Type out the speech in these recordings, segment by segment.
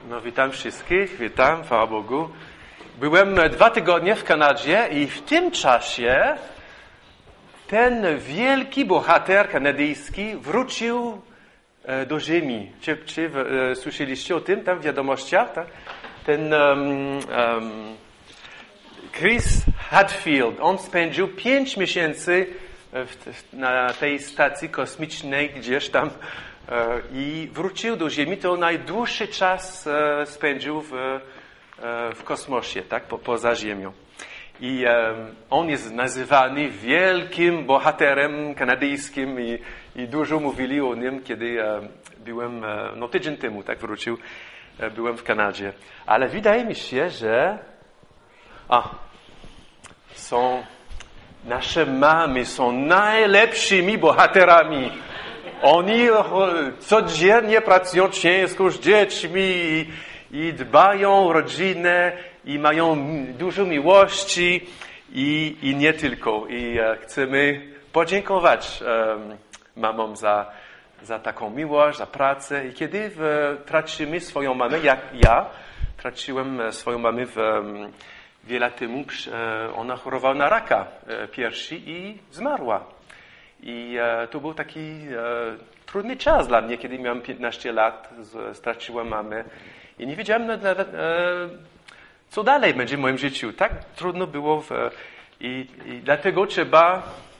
No, witam wszystkich, witam, chwała Bogu. Byłem 2 tygodnie w Kanadzie i w tym czasie ten wielki bohater kanadyjski wrócił do ziemi. Czy słyszeliście o tym tam w wiadomościach? Tak? Ten Chris Hadfield, on spędził 5 miesięcy na tej stacji kosmicznej gdzieś tam i wrócił do Ziemi. To najdłuższy czas spędził w kosmosie, tak, poza Ziemią. I on jest nazywany wielkim bohaterem kanadyjskim i dużo mówili o nim, kiedy byłem, tydzień temu, tak, wrócił, byłem w Kanadzie. Ale wydaje mi się, że nasze mamy są najlepszymi bohaterami. Oni codziennie pracują ciężko z dziećmi i dbają o rodzinę i mają dużo miłości i nie tylko. I chcemy podziękować mamom za taką miłość, za pracę. I kiedy tracimy swoją mamę, jak ja traciłem swoją mamę wiele lat temu, ona chorowała na raka piersi i zmarła. I to był taki trudny czas dla mnie, kiedy miałem 15 lat, straciłem mamę i nie wiedziałem, co dalej będzie w moim życiu. Tak trudno było i dlatego trzeba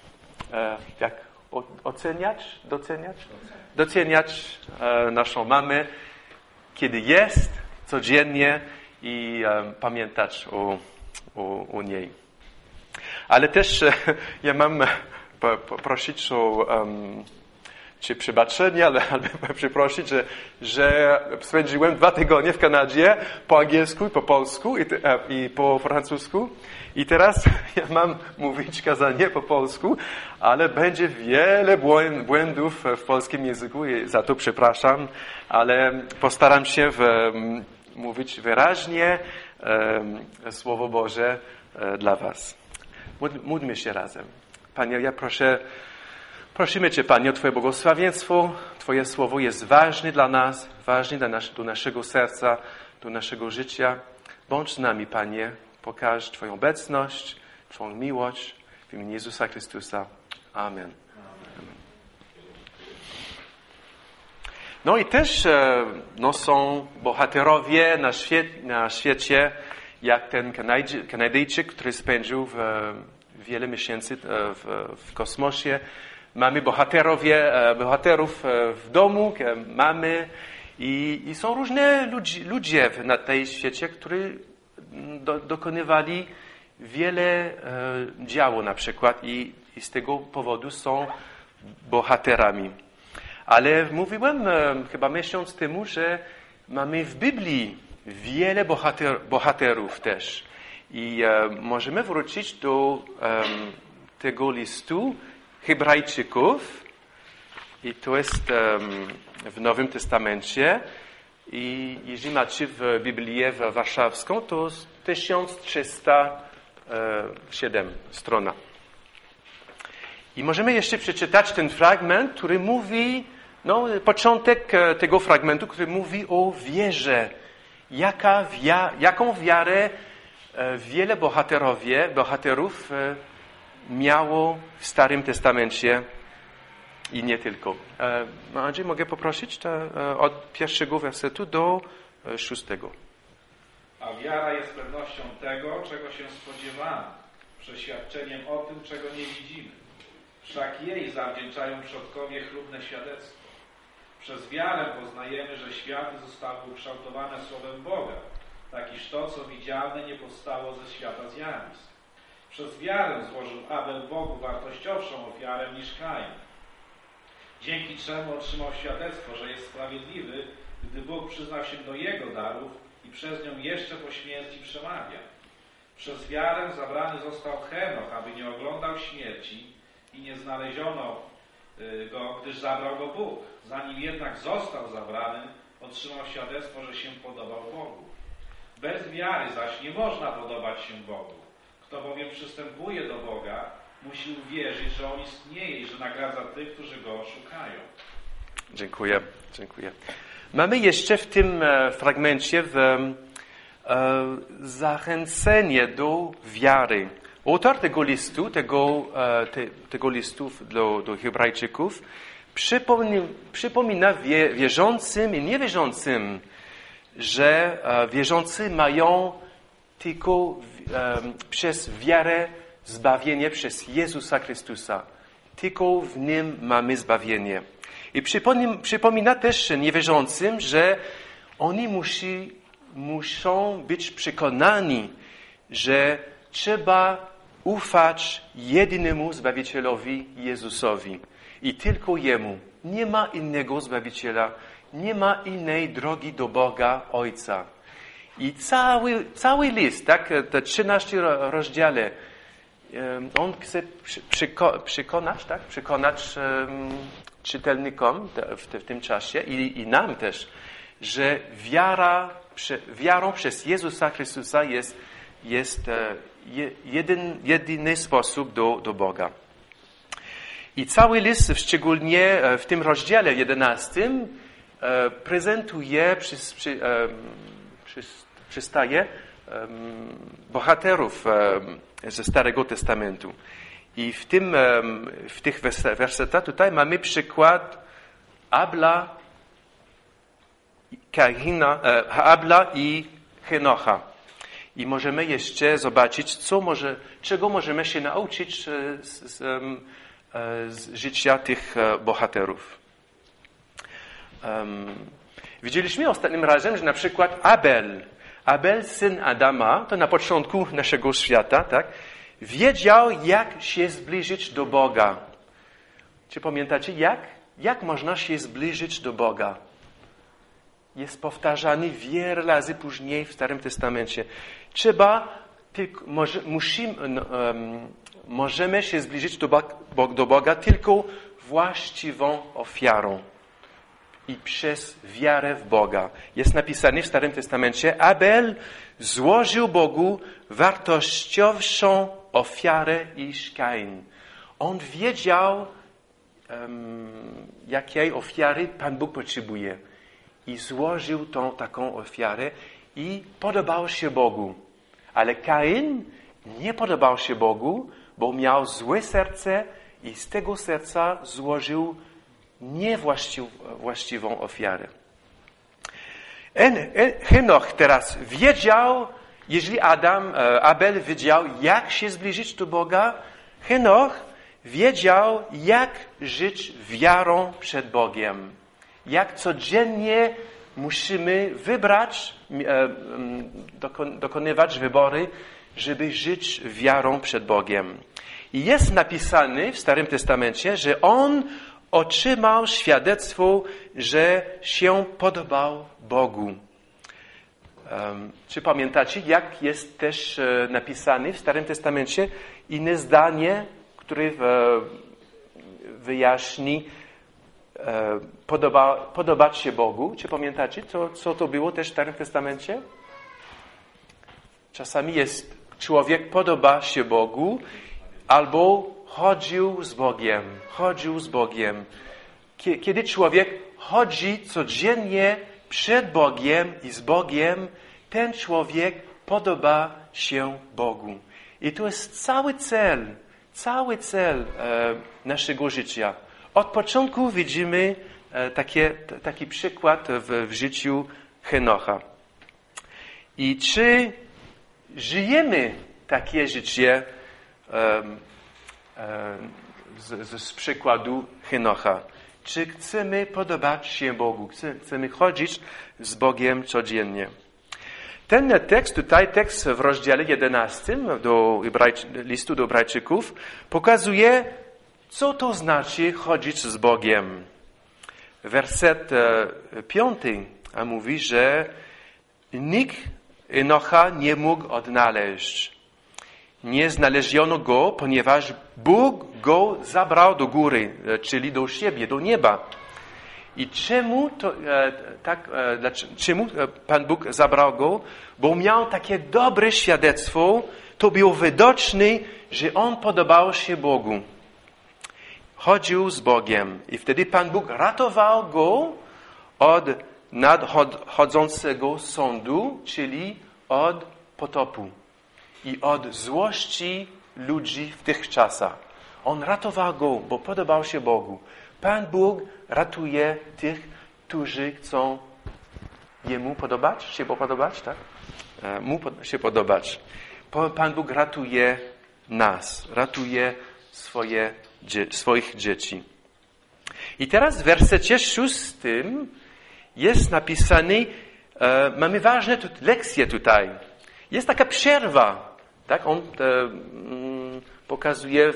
doceniać naszą mamę, kiedy jest, codziennie i pamiętać o niej. Ale też ja mam prosić o czy przebaczenie, ale przeprosić, że spędziłem 2 tygodnie w Kanadzie po angielsku, po polsku i po francusku. I teraz ja mam mówić kazanie po polsku, ale będzie wiele błędów w polskim języku i za to przepraszam, ale postaram się mówić wyraźnie Słowo Boże dla was. Módlmy się razem. Panie, ja prosimy Cię, Panie, o Twoje błogosławieństwo. Twoje słowo jest ważne dla nas, ważne do naszego serca, do naszego życia. Bądź z nami, Panie. Pokaż Twoją obecność, Twoją miłość w imieniu Jezusa Chrystusa. Amen. No i też są bohaterowie na świecie, jak ten Kanadyjczyk, który spędził wiele miesięcy w kosmosie. Mamy bohaterów w domu, mamy i są różne ludzie na tej świecie, którzy dokonywali wiele działo na przykład i z tego powodu są bohaterami. Ale mówiłem chyba miesiąc temu, że mamy w Biblii wiele bohaterów też. I możemy wrócić do tego listu Hebrajczyków. I to jest w Nowym Testamencie. I jeżeli macie w Biblię warszawską, to 1307 strona. I możemy jeszcze przeczytać ten fragment, który mówi, początek tego fragmentu, który mówi o wierze. Jaką wiarę wiele bohaterów miało w Starym Testamencie i nie tylko. Andrzej, mogę poprosić od 1 wersetu do 6. A wiara jest pewnością tego, czego się spodziewamy, przeświadczeniem o tym, czego nie widzimy. Wszak jej zawdzięczają przodkowie chlubne świadectwo. Przez wiarę poznajemy, że światy zostały ukształtowane słowem Boga, tak iż to, co widzialne, nie powstało ze świata zjawisk. Przez wiarę złożył Abel Bogu wartościowszą ofiarę niż Kain, dzięki czemu otrzymał świadectwo, że jest sprawiedliwy, gdy Bóg przyznał się do jego darów i przez nią jeszcze po śmierci przemawia. Przez wiarę zabrany został Henoch, aby nie oglądał śmierci i nie znaleziono go, gdyż zabrał go Bóg. Zanim jednak został zabrany, otrzymał świadectwo, że się podobał Bogu. Bez wiary zaś nie można podobać się Bogu. Kto bowiem przystępuje do Boga, musi uwierzyć, że On istnieje i że nagradza tych, którzy Go szukają. Dziękuję. Mamy jeszcze w tym fragmencie zachęcenie do wiary. Autor tego listu, tego listu do Hebrajczyków przypomina wierzącym i niewierzącym, że wierzący mają tylko przez wiarę zbawienie przez Jezusa Chrystusa. Tylko w Nim mamy zbawienie. I przypomina też niewierzącym, że oni muszą być przekonani, że trzeba ufać jedynemu Zbawicielowi Jezusowi. I tylko Jemu. Nie ma innego Zbawiciela. Nie ma innej drogi do Boga Ojca. I cały list, tak, te 13 rozdziale, on chce przekonać czytelnikom w tym czasie i nam też, że wiarą przez Jezusa Chrystusa jest jedyny sposób do Boga. I cały list, szczególnie w tym rozdziale 11, prezentuje, przystaje bohaterów ze Starego Testamentu. I w tych wersetach tutaj mamy przykład Abla i Henocha. I możemy jeszcze zobaczyć, czego możemy się nauczyć z życia tych bohaterów. Widzieliśmy ostatnim razem, że na przykład Abel, syn Adama, to na początku naszego świata, tak, wiedział, jak się zbliżyć do Boga. Czy pamiętacie, jak można się zbliżyć do Boga? Jest powtarzany wiele razy później w Starym Testamencie. Możemy się zbliżyć do Boga tylko właściwą ofiarą i przez wiarę w Boga. Jest napisane w Starym Testamencie, Abel złożył Bogu wartościowszą ofiarę niż Kain. On wiedział, jakiej ofiary Pan Bóg potrzebuje. I złożył tą taką ofiarę i podobał się Bogu. Ale Kain nie podobał się Bogu, bo miał złe serce i z tego serca złożył niewłaściwą ofiarę. Henoch teraz wiedział, jeżeli Abel wiedział, jak się zbliżyć do Boga, Henoch wiedział, jak żyć wiarą przed Bogiem. Jak codziennie musimy dokonywać wybory, żeby żyć wiarą przed Bogiem. I jest napisane w Starym Testamencie, że on otrzymał świadectwo, że się podobał Bogu. Czy pamiętacie, jak jest też napisane w Starym Testamencie inne zdanie, które wyjaśni podobać się Bogu? Czy pamiętacie, co to było też w Starym Testamencie? Czasami jest człowiek podoba się Bogu albo chodził z Bogiem. Kiedy człowiek chodzi codziennie przed Bogiem i z Bogiem, ten człowiek podoba się Bogu. I to jest cały cel naszego życia. Od początku widzimy taki przykład w życiu Henocha. I czy żyjemy takie życie z przykładu Henocha? Czy chcemy podobać się Bogu? Chcemy chodzić z Bogiem codziennie? Ten tekst tutaj, tekst w rozdziale 11 listu do Hebrajczyków, pokazuje, co to znaczy chodzić z Bogiem. Werset 5 mówi, że nikt Henocha nie mógł odnaleźć. Nie znaleziono go, ponieważ Bóg go zabrał do góry, czyli do siebie, do nieba. I czemu Pan Bóg zabrał go? Bo miał takie dobre świadectwo, to było widoczne, że on podobał się Bogu. Chodził z Bogiem. I wtedy Pan Bóg ratował go od nadchodzącego sądu, czyli od potopu i od złości ludzi w tych czasach. On ratował go, bo podobał się Bogu. Pan Bóg ratuje tych, którzy chcą Jemu podobać, tak? Mu się podobać. Pan Bóg ratuje nas, ratuje swoich dzieci. I teraz w wersecie 6 jest napisane, mamy ważne lekcje tutaj. Jest taka przerwa, tak? On pokazuje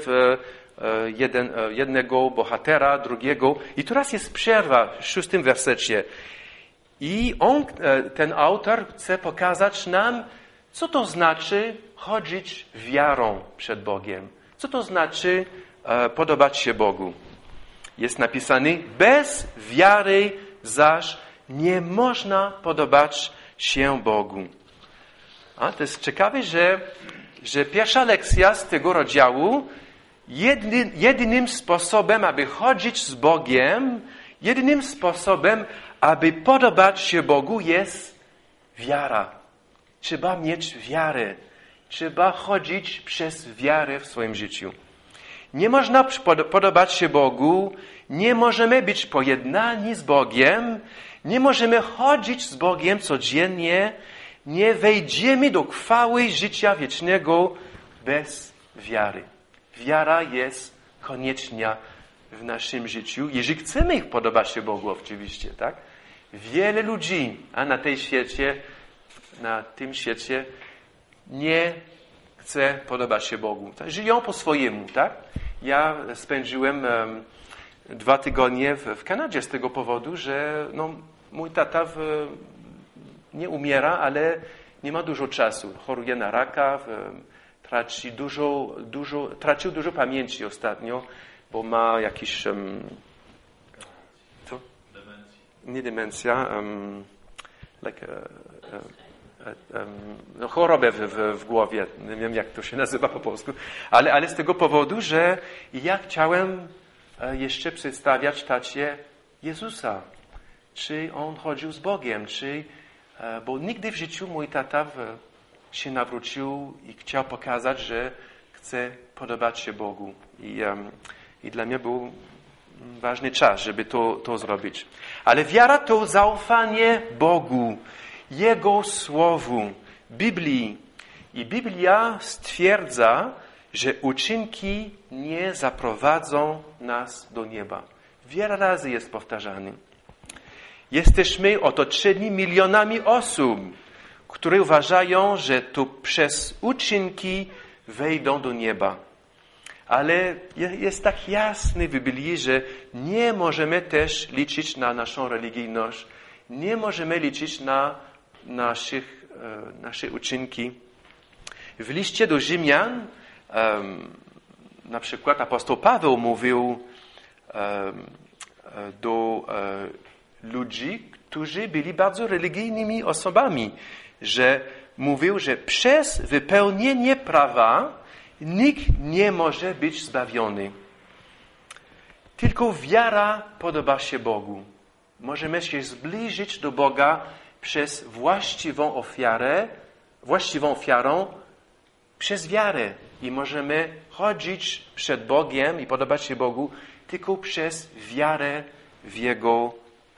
jednego bohatera, drugiego. I teraz jest przerwa w 6 wersecie. I ten autor chce pokazać nam, co to znaczy chodzić wiarą przed Bogiem. Co to znaczy podobać się Bogu. Jest napisane, bez wiary zaś nie można podobać się Bogu. A to jest ciekawe, że pierwsza lekcja z tego rozdziału, jedynym sposobem, aby chodzić z Bogiem, jedynym sposobem, aby podobać się Bogu, jest wiara. Trzeba mieć wiarę. Trzeba chodzić przez wiarę w swoim życiu. Nie można podobać się Bogu, nie możemy być pojednani z Bogiem, nie możemy chodzić z Bogiem codziennie, nie wejdziemy do chwały życia wiecznego bez wiary. Wiara jest konieczna w naszym życiu, jeżeli chcemy podobać się Bogu oczywiście, tak? Wiele ludzi na tym świecie nie chce podobać się Bogu. Tak? Żyją po swojemu, tak? Ja spędziłem 2 tygodnie w Kanadzie z tego powodu, że mój tata nie umiera, ale nie ma dużo czasu. Choruje na raka, tracił dużo pamięci ostatnio, bo ma jakiś... co? Nie demencja. Chorobę w głowie. Nie wiem, jak to się nazywa po polsku. Ale z tego powodu, że ja chciałem jeszcze przedstawiać tacie Jezusa. Czy on chodził z Bogiem, bo nigdy w życiu mój tata się nawrócił i chciał pokazać, że chce podobać się Bogu. I dla mnie był ważny czas, żeby to zrobić. Ale wiara to zaufanie Bogu, Jego Słowu, Biblii. I Biblia stwierdza, że uczynki nie zaprowadzą nas do nieba. Wiele razy jest powtarzany. Jesteśmy otoczeni milionami osób, które uważają, że to przez uczynki wejdą do nieba. Ale jest tak jasny w Biblii, że nie możemy też liczyć na naszą religijność. Nie możemy liczyć na nasze uczynki. W liście do Rzymian na przykład apostoł Paweł mówił do ludzi, którzy byli bardzo religijnymi osobami, że mówił, że przez wypełnienie prawa nikt nie może być zbawiony. Tylko wiara podoba się Bogu. Możemy się zbliżyć do Boga przez właściwą ofiarą, przez wiarę. I możemy chodzić przed Bogiem i podobać się Bogu tylko przez wiarę w Jego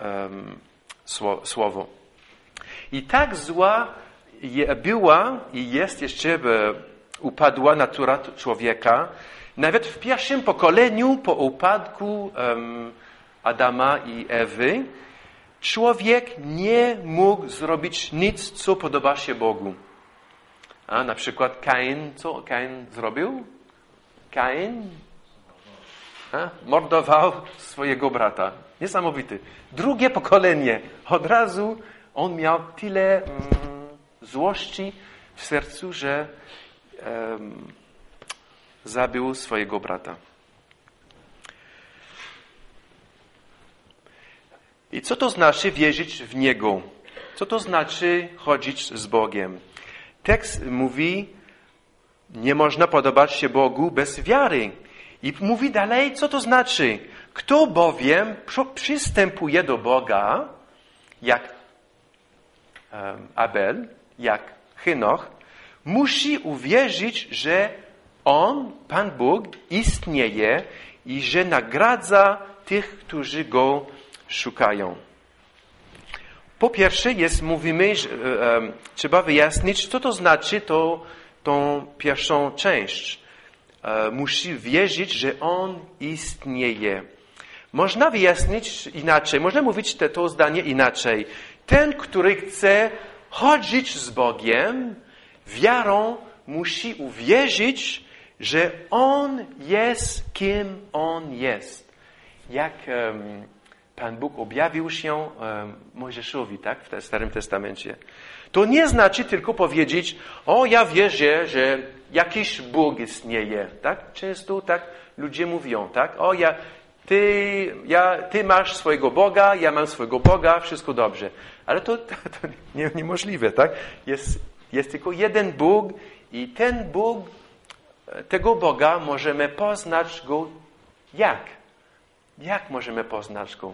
Słowo. I tak zła była i jest jeszcze upadła natura człowieka. Nawet w pierwszym pokoleniu po upadku Adama i Ewy człowiek nie mógł zrobić nic, co podoba się Bogu. Na przykład Kain, co Kain zrobił? Kain mordował swojego brata. Niesamowity. Drugie pokolenie. Od razu on miał tyle złości w sercu, że zabił swojego brata. I co to znaczy wierzyć w Niego? Co to znaczy chodzić z Bogiem? Tekst mówi, nie można podobać się Bogu bez wiary. I mówi dalej, co to znaczy? Kto bowiem przystępuje do Boga, jak Abel, jak Henoch, musi uwierzyć, że On, Pan Bóg, istnieje i że nagradza tych, którzy Go szukają. Po pierwsze mówimy, że trzeba wyjaśnić, co to znaczy tą pierwszą część. Musi wierzyć, że On istnieje. Można wyjaśnić inaczej, można mówić to zdanie inaczej. Ten, który chce chodzić z Bogiem, wiarą musi uwierzyć, że On jest, kim On jest. Jak Pan Bóg objawił się Mojżeszowi, tak, w Starym Testamencie. To nie znaczy tylko powiedzieć, ja wierzę, że jakiś Bóg istnieje, tak? Często tak ludzie mówią, tak? Ty masz swojego Boga, ja mam swojego Boga, wszystko dobrze. Ale to niemożliwe, tak? Jest tylko jeden Bóg i ten Bóg, tego Boga możemy poznać Go jak? Jak możemy poznać Go?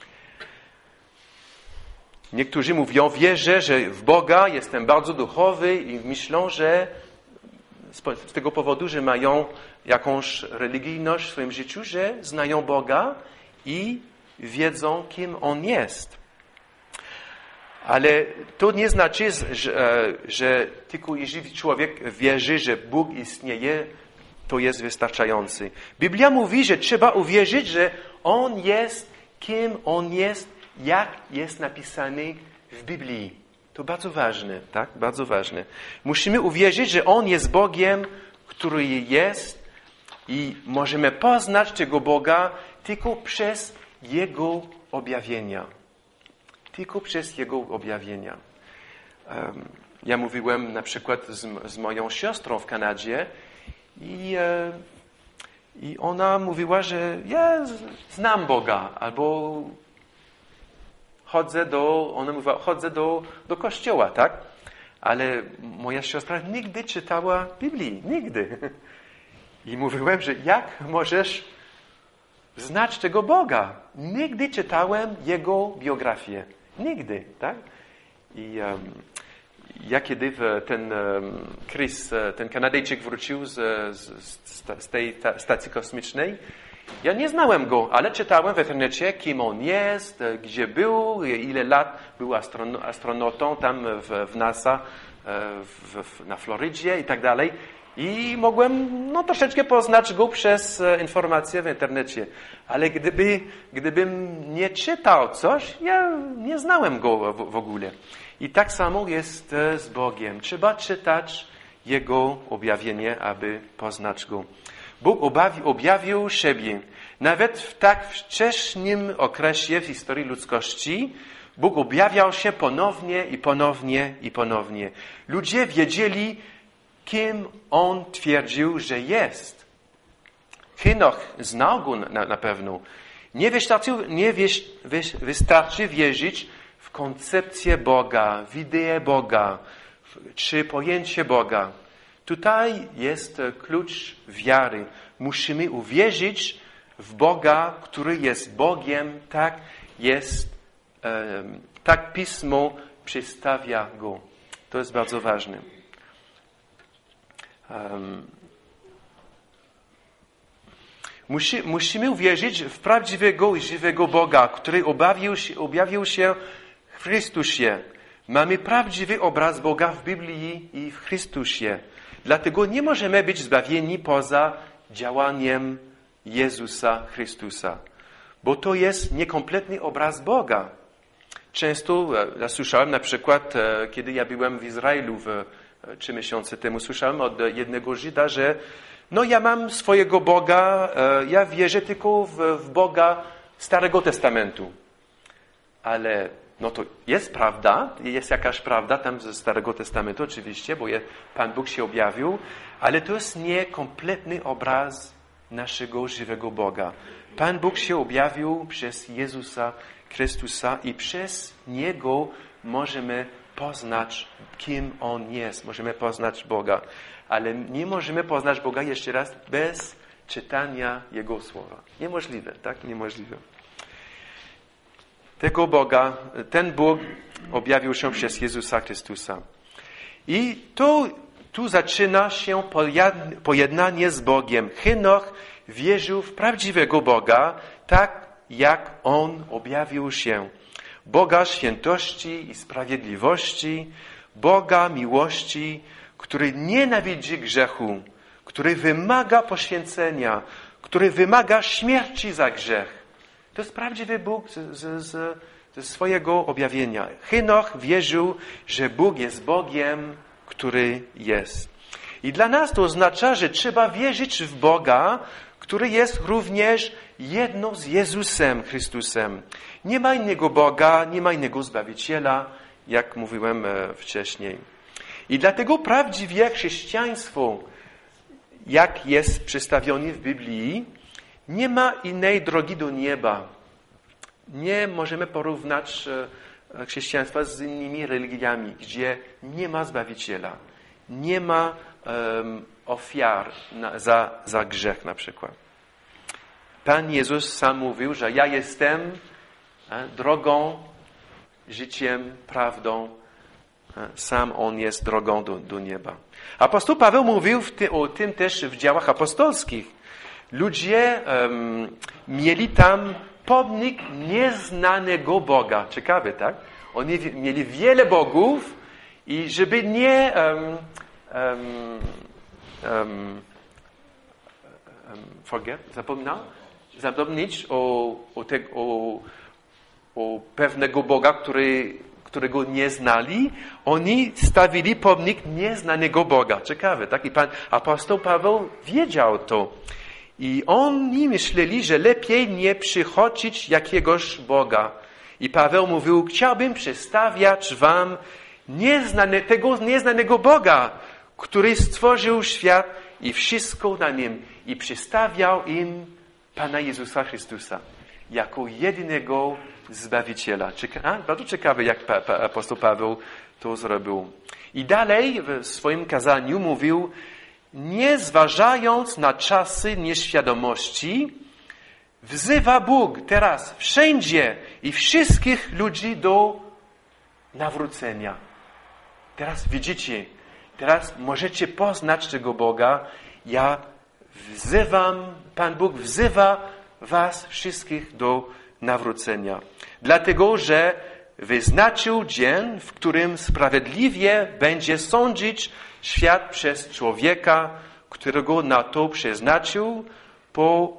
Niektórzy mówią, wierzę, że w Boga jestem bardzo duchowy i myślą, że z tego powodu, że mają jakąś religijność w swoim życiu, że znają Boga i wiedzą, kim On jest. Ale to nie znaczy, że tylko jeżeli człowiek wierzy, że Bóg istnieje, to jest wystarczający. Biblia mówi, że trzeba uwierzyć, że On jest, kim On jest, jak jest napisany w Biblii. To bardzo ważne, tak? Bardzo ważne. Musimy uwierzyć, że On jest Bogiem, który jest i możemy poznać tego Boga tylko przez Jego objawienia. Tylko przez Jego objawienia. Ja mówiłem na przykład z moją siostrą w Kanadzie i ona mówiła, że ja znam Boga, albo chodzę do kościoła, tak? Ale moja siostra nigdy czytała Biblii, nigdy. I mówiłem, że jak możesz znać tego Boga? Nigdy czytałem Jego biografię. Nigdy, tak? I ja kiedy Chris, ten Kanadyjczyk wrócił z tej stacji kosmicznej, ja nie znałem go, ale czytałem w internecie, kim on jest, gdzie był, ile lat był astronautą tam w NASA, na Florydzie i tak dalej. I mogłem troszeczkę poznać go przez informacje w internecie. Ale gdybym nie czytał coś, ja nie znałem go w ogóle. I tak samo jest z Bogiem. Trzeba czytać Jego objawienie, aby poznać Go. Bóg objawił siebie. Nawet w tak wczesnym okresie w historii ludzkości Bóg objawiał się ponownie i ponownie i ponownie. Ludzie wiedzieli, kim On twierdził, że jest. Henoch znał Go na pewno. Nie wystarczy wierzyć w koncepcję Boga, w ideę Boga, czy pojęcie Boga. Tutaj jest klucz wiary. Musimy uwierzyć w Boga, który jest Bogiem, tak Pismo przedstawia Go. To jest bardzo ważne. Musimy uwierzyć w prawdziwego i żywego Boga, który objawił się w Chrystusie. Mamy prawdziwy obraz Boga w Biblii i w Chrystusie. Dlatego nie możemy być zbawieni poza działaniem Jezusa Chrystusa. Bo to jest niekompletny obraz Boga. Często ja słyszałem na przykład, kiedy ja byłem w Izraelu 3 miesiące temu, słyszałem od jednego Żyda, że ja mam swojego Boga, ja wierzę tylko w Boga Starego Testamentu. Ale to jest prawda, jest jakaś prawda tam ze Starego Testamentu oczywiście, bo Pan Bóg się objawił, ale to jest niekompletny obraz naszego żywego Boga. Pan Bóg się objawił przez Jezusa Chrystusa i przez Niego możemy poznać, kim On jest. Możemy poznać Boga. Ale nie możemy poznać Boga jeszcze raz bez czytania Jego Słowa. Niemożliwe, tak? Niemożliwe. tego Boga, ten Bóg objawił się przez Jezusa Chrystusa. I tu zaczyna się pojednanie z Bogiem. Henoch wierzył w prawdziwego Boga, tak jak On objawił się. Boga świętości i sprawiedliwości, Boga miłości, który nienawidzi grzechu, który wymaga poświęcenia, który wymaga śmierci za grzech. To jest prawdziwy Bóg ze swojego objawienia. Henoch wierzył, że Bóg jest Bogiem, który jest. I dla nas to oznacza, że trzeba wierzyć w Boga, który jest również jedno z Jezusem Chrystusem. Nie ma innego Boga, nie ma innego Zbawiciela, jak mówiłem wcześniej. I dlatego prawdziwie chrześcijaństwo, jak jest przedstawione w Biblii, nie ma innej drogi do nieba. Nie możemy porównać chrześcijaństwa z innymi religiami, gdzie nie ma Zbawiciela, nie ma ofiar za grzech na przykład. Pan Jezus sam mówił, że ja jestem drogą, życiem, prawdą. Sam On jest drogą do nieba. Apostoł Paweł mówił o tym też w Dziejach Apostolskich. Ludzie mieli tam pomnik nieznanego Boga. Ciekawe, tak? Oni mieli wiele bogów i żeby nie zapomnieć o pewnego Boga, którego nie znali, oni stawili pomnik nieznanego Boga. Ciekawe, tak? I apostoł Paweł wiedział to. I oni myśleli, że lepiej nie przychodzić jakiegoś Boga. I Paweł mówił, chciałbym przedstawiać wam tego nieznanego Boga, który stworzył świat i wszystko na nim. I przedstawiał im Pana Jezusa Chrystusa jako jedynego Zbawiciela. Bardzo ciekawe, jak apostoł Paweł to zrobił. I dalej w swoim kazaniu mówił, nie zważając na czasy nieświadomości, wzywa Bóg teraz wszędzie i wszystkich ludzi do nawrócenia. Teraz widzicie, teraz możecie poznać tego Boga. Ja wzywam, Pan Bóg wzywa was wszystkich do nawrócenia. Dlatego, że wyznaczył dzień, w którym sprawiedliwie będzie sądzić świat przez człowieka, którego na to przeznaczył po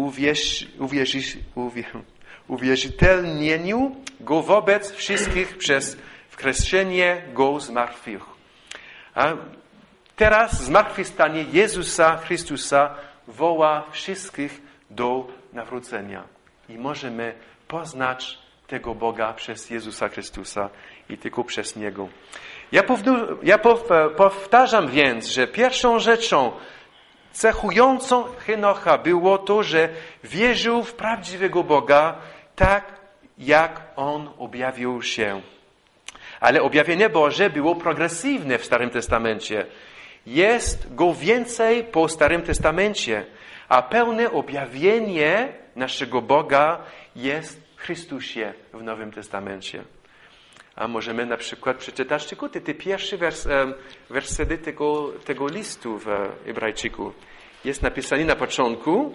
uwierzytelnieniu go wobec wszystkich przez wskrzeszenie go z martwych. A teraz zmartwychwstanie Jezusa Chrystusa woła wszystkich do nawrócenia. I możemy poznać tego Boga przez Jezusa Chrystusa i tylko przez Niego. Ja powtarzam więc, że pierwszą rzeczą cechującą Henocha było to, że wierzył w prawdziwego Boga tak, jak On objawił się. Ale objawienie Boże było progresywne w Starym Testamencie. Jest go więcej po Starym Testamencie, a pełne objawienie naszego Boga jest w Chrystusie w Nowym Testamencie. A możemy na przykład przeczytać tylko te pierwsze wersety tego listu w Hebrajczyku. Jest napisane na początku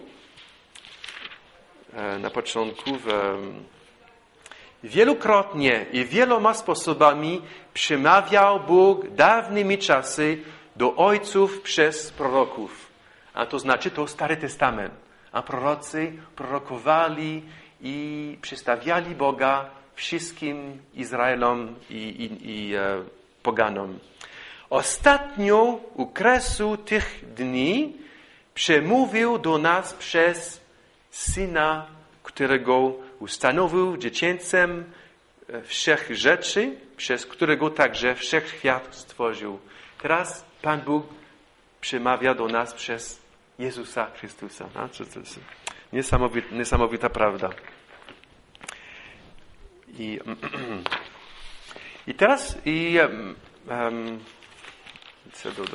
wielokrotnie i wieloma sposobami przemawiał Bóg dawnymi czasy do ojców przez proroków. A to znaczy to Stary Testament. A prorocy prorokowali i przedstawiali Boga wszystkim Izraelom i poganom. Ostatnio u kresu tych dni przemówił do nas przez Syna, którego ustanowił dziecięcem wszech rzeczy, przez którego także wszechświat stworzył. Teraz Pan Bóg przemawia do nas przez Jezusa Chrystusa. To jest niesamowita prawda. I teraz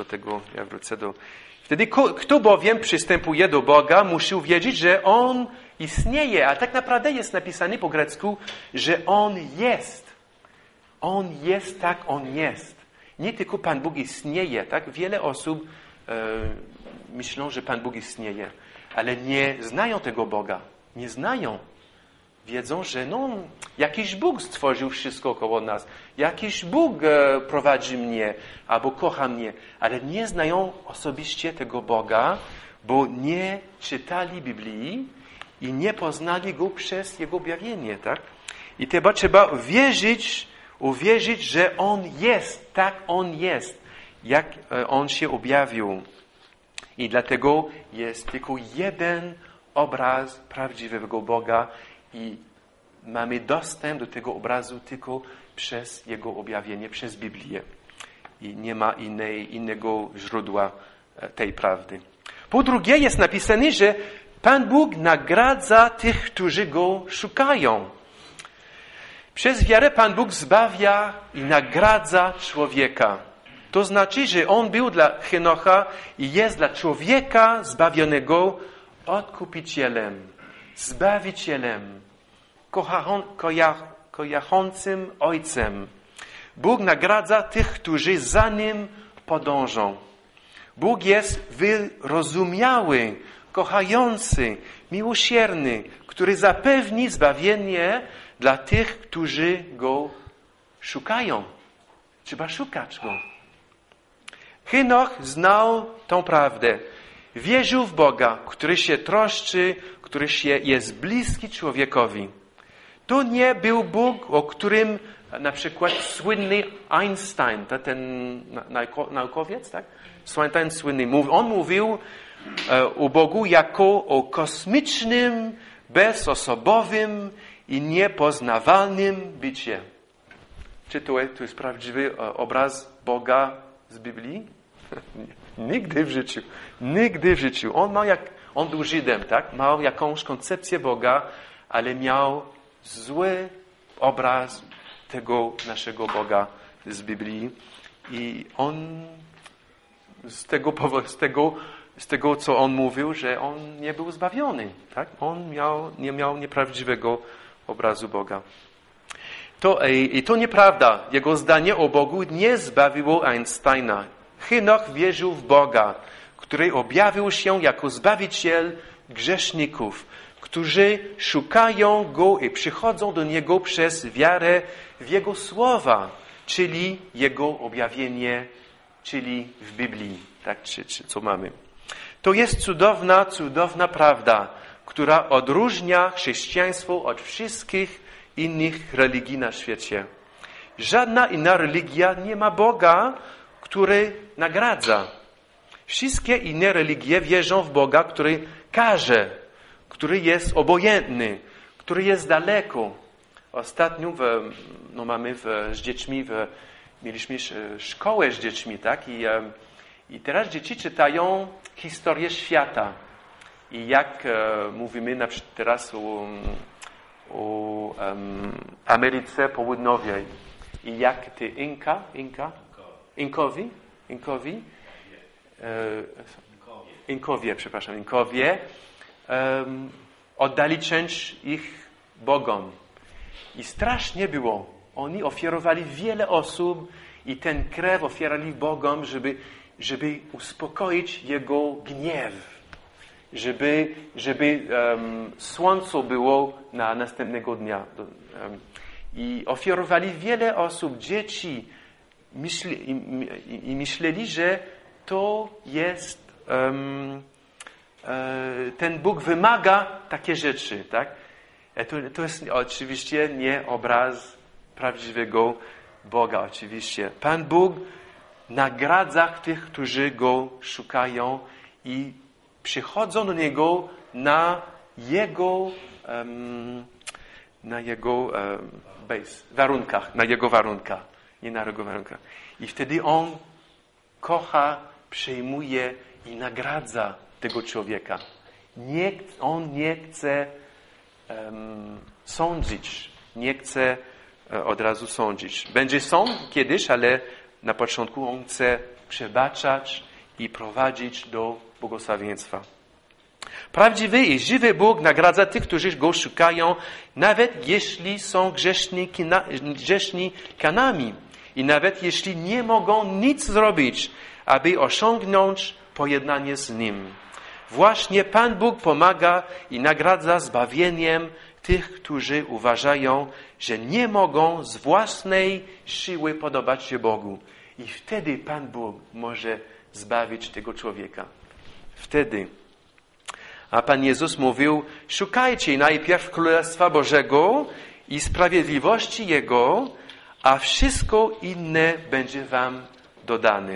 wrócę do... Wtedy kto bowiem przystępuje do Boga, musi wiedzieć, że On istnieje, a tak naprawdę jest napisane po grecku, że On jest. On jest, tak On jest. Nie tylko Pan Bóg istnieje, tak? Wiele osób myślą, że Pan Bóg istnieje, ale nie znają tego Boga. Nie znają. Wiedzą, że jakiś Bóg stworzył wszystko koło nas. Jakiś Bóg prowadzi mnie albo kocha mnie, ale nie znają osobiście tego Boga, bo nie czytali Biblii i nie poznali Go przez Jego objawienie, tak? I trzeba uwierzyć, że On jest, tak On jest, jak On się objawił. I dlatego jest tylko jeden obraz prawdziwego Boga i mamy dostęp do tego obrazu tylko przez Jego objawienie, przez Biblię. I nie ma innego źródła tej prawdy. Po drugie jest napisane, że Pan Bóg nagradza tych, którzy Go szukają. Przez wiarę Pan Bóg zbawia i nagradza człowieka. To znaczy, że On był dla Henocha i jest dla człowieka zbawionego odkupicielem, zbawicielem, kochającym Ojcem. Bóg nagradza tych, którzy za Nim podążą. Bóg jest wyrozumiały, kochający, miłosierny, który zapewni zbawienie dla tych, którzy Go szukają. Trzeba szukać Go. Henoch znał tą prawdę. Wierzył w Boga, który się troszczy, który jest bliski człowiekowi. To nie był Bóg, o którym na przykład słynny Einstein, ten naukowiec, tak? Einstein słynny. On mówił o Bogu jako o kosmicznym, bezosobowym i niepoznawalnym bycie. Czy to jest prawdziwy obraz Boga z Biblii? Nigdy w życiu. Nigdy w życiu. On był Żydem, tak? Miał jakąś koncepcję Boga, ale miał zły obraz tego naszego Boga z Biblii. I on z tego, co on mówił, że on nie był zbawiony, tak? On nie miał nieprawdziwego obrazu Boga. I to nieprawda. Jego zdanie o Bogu nie zbawiło Einsteina. Henoch wierzył w Boga, który objawił się jako Zbawiciel grzeszników, którzy szukają Go i przychodzą do Niego przez wiarę w Jego słowa, czyli Jego objawienie, czyli w Biblii, tak, czy co mamy. To jest cudowna prawda, która odróżnia chrześcijaństwo od wszystkich innych religii na świecie. Żadna inna religia nie ma Boga, który nagradza. Wszystkie inne religie wierzą w Boga, który karze, który jest obojętny, który jest daleko. Ostatnio z dziećmi, mieliśmy szkołę z dziećmi, tak? I teraz dzieci czytają historię świata. I jak mówimy na przykład teraz o Ameryce Południowej. I jak ty Inkowie oddali część ich bogom. I strasznie było. Oni ofiarowali wiele osób i ten krew ofiarowali bogom, żeby uspokoić jego gniew. Żeby słońce było na następnego dnia. I ofiarowali wiele osób, dzieci, i myśleli, że to jest ten Bóg wymaga takie rzeczy, tak? To jest oczywiście nie obraz prawdziwego Boga, oczywiście. Pan Bóg nagradza tych, którzy Go szukają i przychodzą do Niego na Jego warunkach, na Jego warunkach, nie na Jego warunkach. I wtedy On kocha, przyjmuje i nagradza tego człowieka. On nie chce sądzić, nie chce od razu sądzić. Będzie sąd kiedyś, ale na początku On chce przebaczać i prowadzić do błogosławieństwa. Prawdziwy i żywy Bóg nagradza tych, którzy Go szukają, nawet jeśli są grzesznikami i nawet jeśli nie mogą nic zrobić, aby osiągnąć pojednanie z Nim. Właśnie Pan Bóg pomaga i nagradza zbawieniem tych, którzy uważają, że nie mogą z własnej siły podobać się Bogu. I wtedy Pan Bóg może zbawić tego człowieka. Wtedy. A Pan Jezus mówił, szukajcie najpierw Królestwa Bożego i sprawiedliwości Jego, a wszystko inne będzie wam dodane.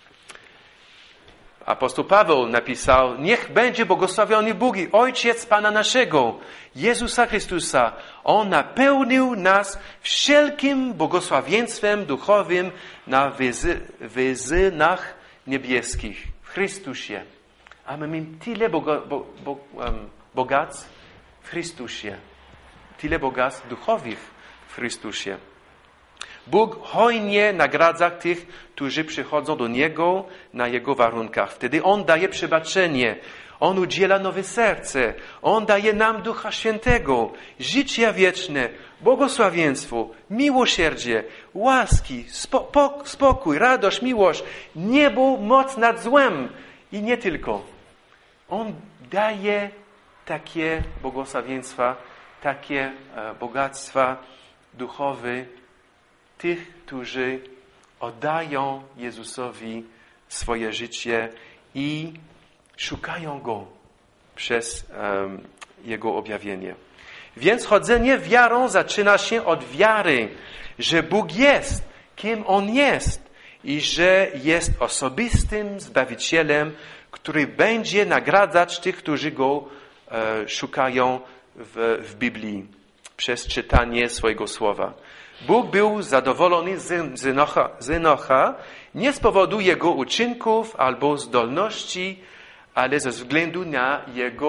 Apostoł Paweł napisał, niech będzie błogosławiony Bóg i Ojciec Pana naszego, Jezusa Chrystusa. On napełnił nas wszelkim błogosławieństwem duchowym na wyżynach niebieskich w Chrystusie. A my mamy tyle bogactw w Chrystusie. Tyle bogactw duchowych w Chrystusie. Bóg hojnie nagradza tych, którzy przychodzą do Niego na Jego warunkach. Wtedy On daje przebaczenie. On udziela nowe serce. On daje nam Ducha Świętego, życie wieczne, błogosławieństwo, miłosierdzie, łaski, spokój, radość, miłość, niebo, moc nad złem i nie tylko. On daje takie błogosławieństwa, takie bogactwa duchowe tych, którzy oddają Jezusowi swoje życie i szukają Go przez Jego objawienie. Więc chodzenie wiarą zaczyna się od wiary, że Bóg jest, kim On jest i że jest osobistym Zbawicielem, który będzie nagradzać tych, którzy Go szukają w Biblii przez czytanie swojego słowa. Bóg był zadowolony z Enocha nie z powodu jego uczynków albo zdolności, ale ze względu na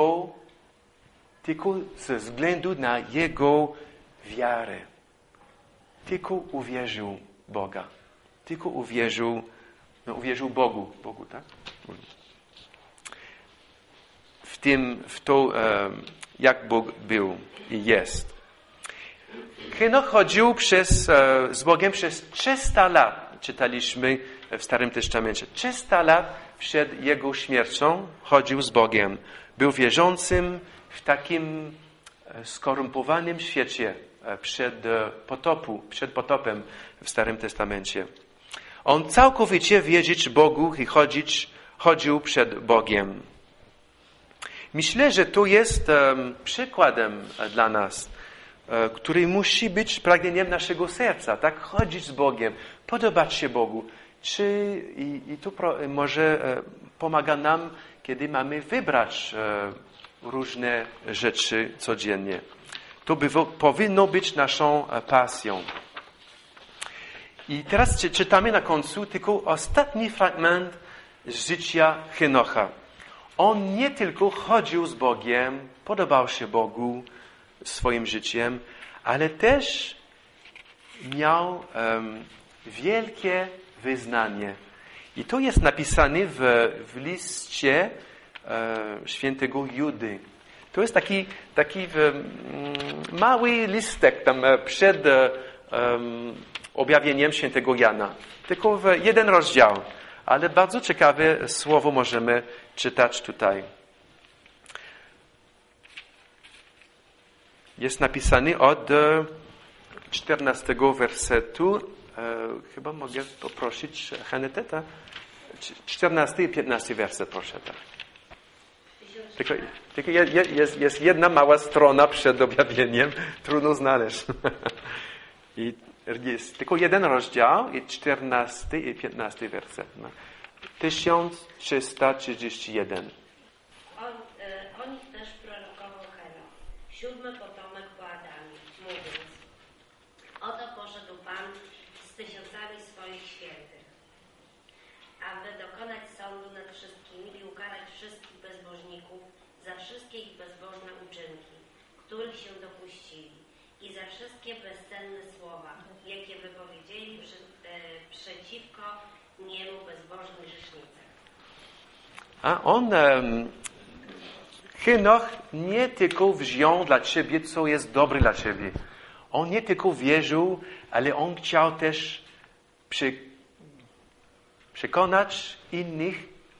jego wiarę. Tylko uwierzył Boga. Tylko uwierzył Bogu, tak? W to, jak Bóg był i jest. Henoch chodził z Bogiem przez 300 lat. Czytaliśmy w Starym Testamencie. 300 lat przed Jego śmiercią chodził z Bogiem. Był wierzącym w takim skorumpowanym świecie przed potopem w Starym Testamencie. On całkowicie wierzyć Bogu i chodził przed Bogiem. Myślę, że to jest przykładem dla nas, który musi być pragnieniem naszego serca, tak? Chodzić z Bogiem, podobać się Bogu. I to może pomaga nam, kiedy mamy wybrać różne rzeczy codziennie. To powinno być naszą pasją. I teraz czytamy na końcu tylko ostatni fragment z życia Henocha. On nie tylko chodził z Bogiem, podobał się Bogu swoim życiem, ale też miał wielkie wyznanie. I to jest napisane w liście świętego Judy. To jest taki mały listek tam przed objawieniem świętego Jana. Tylko w jeden rozdział. Ale bardzo ciekawe słowo możemy czytać tutaj. Jest napisany od 14 wersetu. Chyba mogę poprosić Haneteta. 14 i 15 werset, proszę. Tak. Tylko jest jedna mała strona przed objawieniem. Trudno znaleźć. I jest tylko jeden rozdział i 14 i 15 werset. 1331. O nich też prorokował Henoch, 7. potomek po Adamie, mówiąc: oto poszedł Pan z tysiącami swoich świętych, aby dokonać sądu nad wszystkimi i ukarać wszystkich bezbożników za wszystkie ich bezbożne uczynki, których się dopuścili, i za wszystkie bezcenne słowa, jakie wypowiedzieli przeciwko niemu bezbożni grzesznicy. A on Henoch nie tylko wziął dla ciebie, co jest dobre dla ciebie. On nie tylko wierzył, ale on chciał też przekonać innych,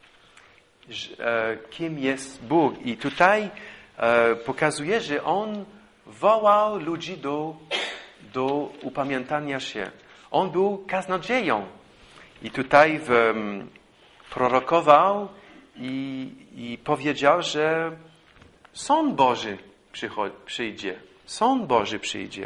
kim jest Bóg. I tutaj pokazuje, że on wołał ludzi do upamiętania się. On był kaznodzieją. I tutaj prorokował i powiedział, że Sąd Boży przyjdzie. Sąd Boży przyjdzie.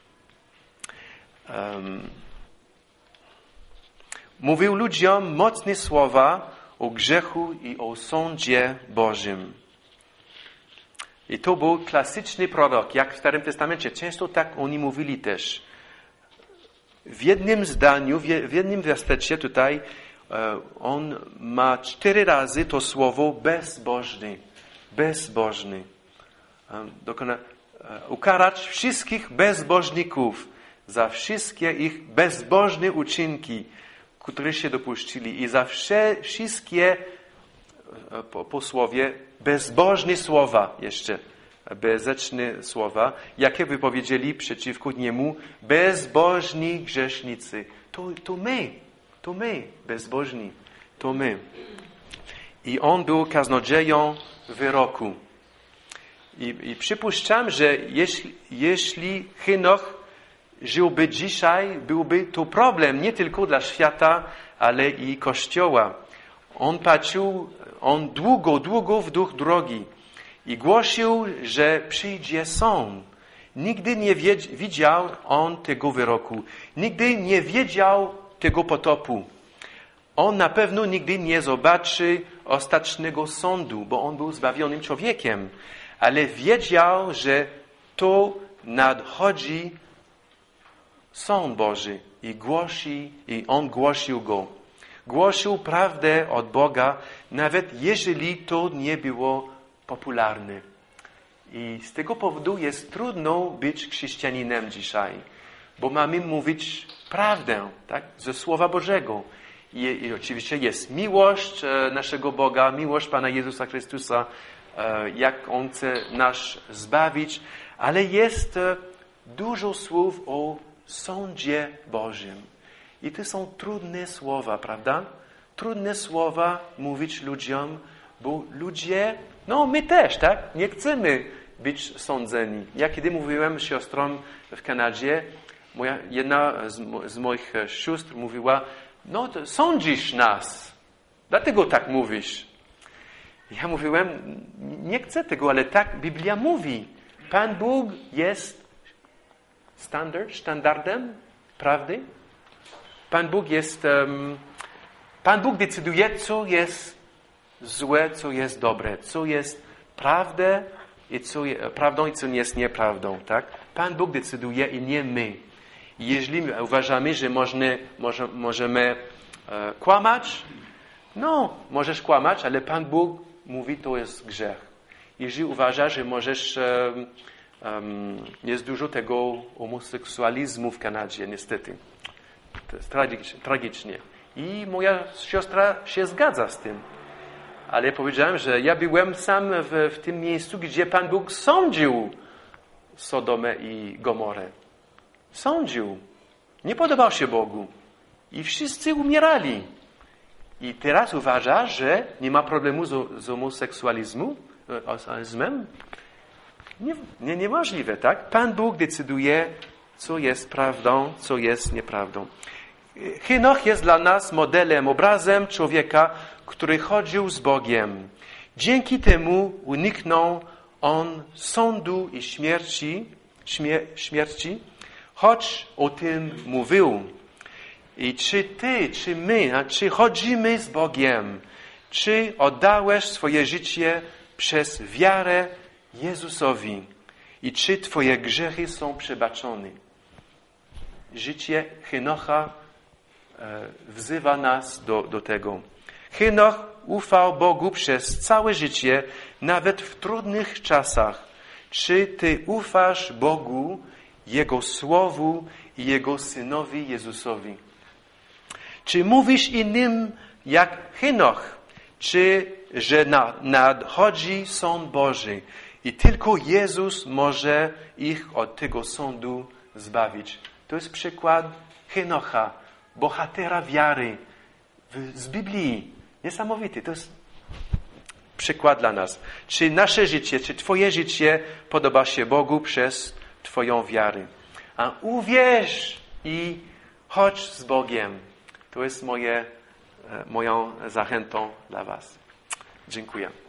Mówił ludziom mocne słowa o grzechu i o sądzie Bożym. I to był klasyczny prorok, jak w Starym Testamencie. Często tak oni mówili też. W jednym zdaniu, w jednym wersecie tutaj on ma 4 razy to słowo bezbożny. Bezbożny. Ukarać wszystkich bezbożników za wszystkie ich bezbożne uczynki, które się dopuścili i za wszystkie po słowie bezbożne słowa jeszcze, bezeczne słowa, jakie wypowiedzieli przeciwko niemu bezbożni grzesznicy. To my, bezbożni, to my. I on był kaznodzieją wyroku. I przypuszczam, że jeśli Henoch żyłby dzisiaj, byłby to problem nie tylko dla świata, ale i Kościoła. On patrzył, on długo w drogi i głosił, że przyjdzie sąd. Nigdy nie widział on tego wyroku. Nigdy nie wiedział tego potopu. On na pewno nigdy nie zobaczy ostatecznego sądu, bo on był zbawionym człowiekiem. Ale wiedział, że to nadchodzi Sąd Boży i on głosił go. Głosił prawdę od Boga, nawet jeżeli to nie było popularne. I z tego powodu jest trudno być chrześcijaninem dzisiaj, bo mamy mówić prawdę, tak, ze Słowa Bożego. I oczywiście jest miłość naszego Boga, miłość Pana Jezusa Chrystusa, jak On chce nas zbawić, ale jest dużo słów o sądzie Bożym. I to są trudne słowa, prawda? Trudne słowa mówić ludziom, bo ludzie, my też, tak? Nie chcemy być sądzeni. Ja kiedy mówiłem z siostrą w Kanadzie, jedna z moich sióstr mówiła, to sądzisz nas. Dlatego tak mówisz. Ja mówiłem, nie chcę tego, ale tak Biblia mówi. Pan Bóg jest standardem prawdy. Pan Bóg decyduje, co jest złe, co jest dobre, co jest prawdą i co nie jest nieprawdą, tak? Pan Bóg decyduje i nie my. Jeżeli uważamy, że możemy kłamać, możesz kłamać, ale Pan Bóg mówi, to jest grzech. Jeżeli uważasz, że możesz, jest dużo tego homoseksualizmu w Kanadzie, niestety. To jest tragicznie. I moja siostra się zgadza z tym. Ale powiedziałem, że ja byłem sam w tym miejscu, gdzie Pan Bóg sądził Sodomę i Gomorę. Sądził. Nie podobał się Bogu. I wszyscy umierali. I teraz uważa, że nie ma problemu z homoseksualizmem? Niemożliwe, tak? Pan Bóg decyduje, co jest prawdą, co jest nieprawdą. Henoch jest dla nas modelem, obrazem człowieka, który chodził z Bogiem. Dzięki temu uniknął on sądu i śmierci, choć o tym mówił. I czy ty, czy my, czy chodzimy z Bogiem? Czy oddałeś swoje życie przez wiarę Jezusowi? I czy twoje grzechy są przebaczone? Życie Henocha wzywa nas do tego. Henoch ufał Bogu przez całe życie, nawet w trudnych czasach. Czy ty ufasz Bogu, Jego Słowu i Jego Synowi Jezusowi? Czy mówisz innym jak Henoch? że nadchodzi sąd Boży i tylko Jezus może ich od tego sądu zbawić. To jest przykład Henocha, bohatera wiary z Biblii. Niesamowity. To jest przykład dla nas. Czy nasze życie, czy Twoje życie podoba się Bogu przez Twoją wiarę? A uwierz i chodź z Bogiem. To jest moją zachętą dla Was. Dziękuję.